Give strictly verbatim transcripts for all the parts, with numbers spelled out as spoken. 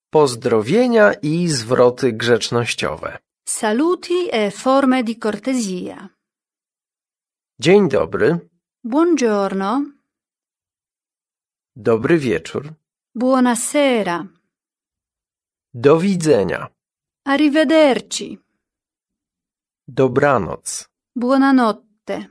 Pozdrowienia i zwroty grzecznościowe. Saluti e forme di cortesia. Dzień dobry. Buongiorno. Dobry wieczór. Buonasera. Do widzenia. Arrivederci. Dobranoc. Buonanotte.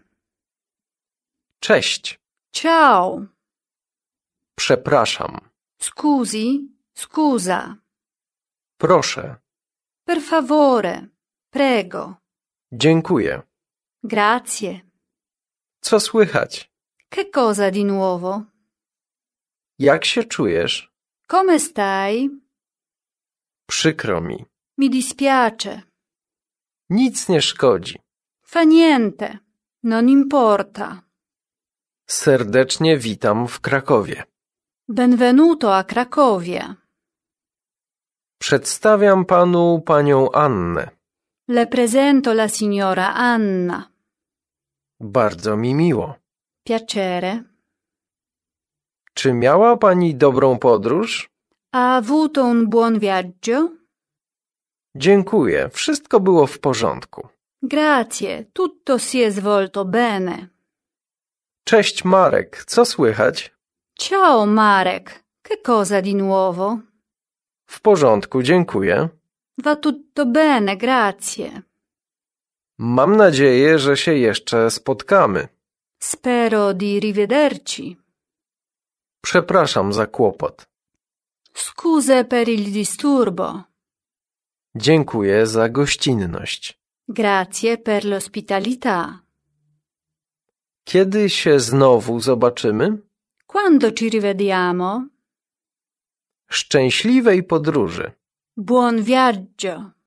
Cześć. Ciao. Przepraszam. Scusi, scusa. Proszę. Per favore. Prego. Dziękuję. Grazie. Co słychać? Che cosa di nuovo? Jak się czujesz? Come stai? Przykro mi. Mi dispiace. Nic nie szkodzi. Fa niente. Non importa. Serdecznie witam w Krakowie. Benvenuto a Cracovia. Przedstawiam panu panią Annę. Le presento la signora Anna. Bardzo mi miło. Piacere. Czy miała pani dobrą podróż? Ha avuto un buon viaggio? Dziękuję. Wszystko było w porządku. Grazie, tutto si è svolto bene. Cześć Marek, co słychać? Ciao Marek, che cosa di nuovo? W porządku, dziękuję. Va tutto bene, grazie. Mam nadzieję, że się jeszcze spotkamy. Spero di rivederci. Przepraszam za kłopot. Scuse per il disturbo. Dziękuję za gościnność. Grazie per l'ospitalità. Kiedy się znowu zobaczymy? Quando ci rivediamo? Szczęśliwej podróży. Buon viaggio.